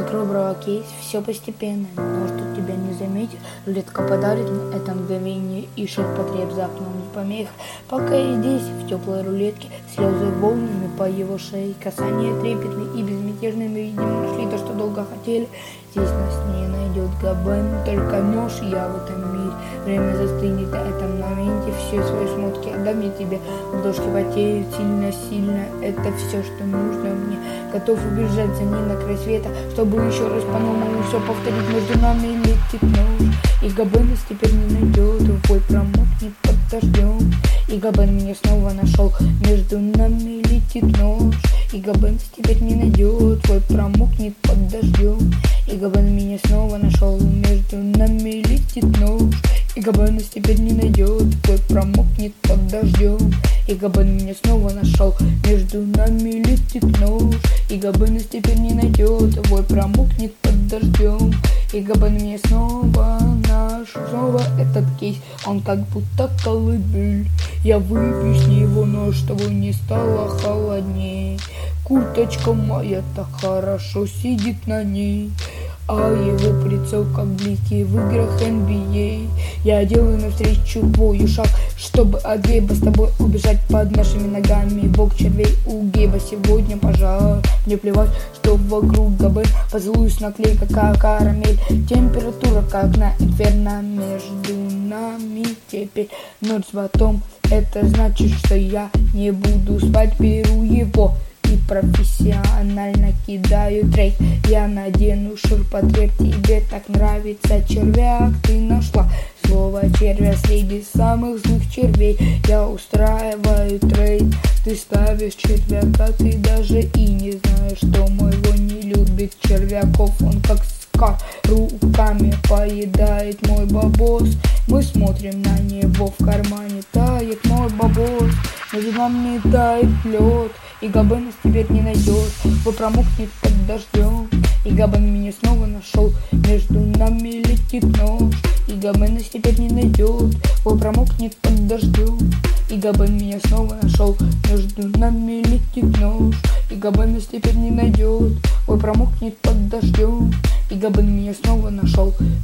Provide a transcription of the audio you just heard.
Закрой бровокейс, все постепенно. Может, тут тебя не заметит, рулетка подарит это мгновение, и ширпотреб за окном не помеха. Пока я здесь, в теплой рулетке, слезы волнами по его шее, касания трепетные и безмятежные, мы, видимо, нашли то, что долго хотели. Здесь нас не найдет Габен, только нож я в этом мире. Время застынет на этом моменте, все свои шмотки отдам я тебе. Ладошки потеют сильно-сильно, это все, что нужно мне. Готов убежать за ней на край света, чтобы еще раз по-новому все повторить. Между нами летит нож, и Габен нас теперь не найдет. Бой промокнет под дождем, и Габен меня снова нашел. Между нами летит нож, и Габен нас теперь не найдет. Твой промокнет под дождем, и Габен меня снова нашел. Между нами летит нож, и Габен нас теперь не найдет. Твой промокнет под дождем, и Габен меня снова нашел. Между нами летит нож, и Габен нас теперь не найдет. Твой промокнет под дождем, и Габен меня снова нашел. Снова этот кейс, он как будто колыбель. Я выпью с него, но чтобы не стало холодней. Курточка моя так хорошо сидит на ней, а его прицел как блики в играх NBA. Я делаю навстречу твою шаг, чтобы от Гейба с тобой убежать. Под нашими ногами бог червей у Гейба сегодня пожар. Мне плевать, что вокруг Габен, поцелуй с наклейка как карамель. Температура как на инферно, между нами теперь ночь с батом. Это значит, что я не буду спать, беру его и профессионально кидаю трек. Я надену ширпотреб, тебе так нравится червяк. Ты нашла слово червя среди самых злых червей. Я устраиваю трейд, ты ставишь червяка. Ты даже и не знаешь, что моего не любит червяков. Он как скар руками поедает мой бабос. Мы смотрим на него, в кармане тает мой бабос. Между нами тает лед, и Габен нас теперь не найдет. Вы промокнет под дождем, и Габен меня снова нашел. Между нами летит нож, и Габен нас теперь не найдет. Вы промокнет под дождем, и Габен меня снова нашел. Между нами летит нож, и Габен нас теперь не найдет. Вы промокнет под дождем, и Габен меня снова нашел.